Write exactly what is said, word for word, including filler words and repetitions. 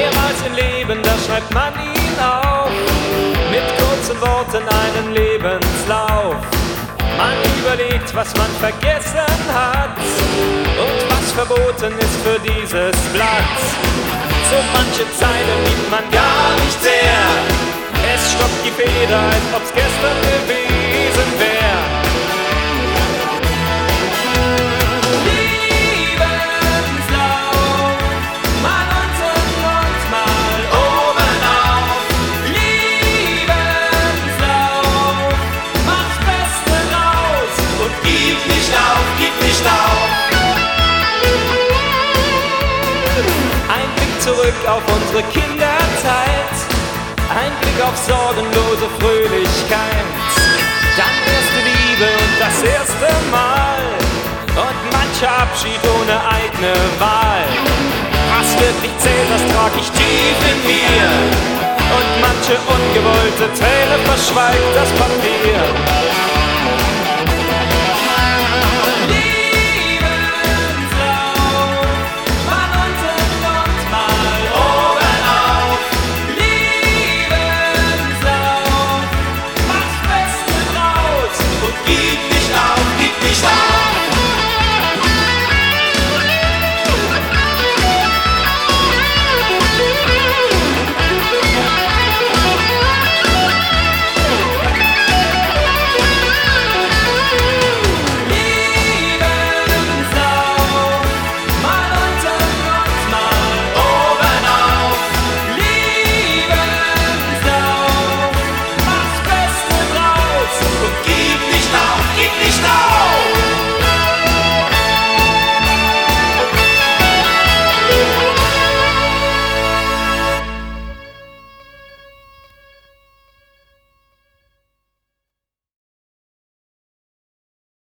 Mehrmals im Leben, da schreibt man ihn auf, mit kurzen Worten einen Lebenslauf. Man überlegt, was man vergessen hat und was verboten ist für dieses Blatt. So manche Zeile liebt man gar nicht sehr, es stockt die Feder, als ob's gestern gewesen wär. Zurück auf unsere Kinderzeit, ein Blick auf sorgenlose Fröhlichkeit, dann erste Liebe und das erste Mal und mancher Abschied ohne eigene Wahl. Was wirklich zählt, das trag ich tief in mir und manche ungewollte Träne verschweigt das Papier.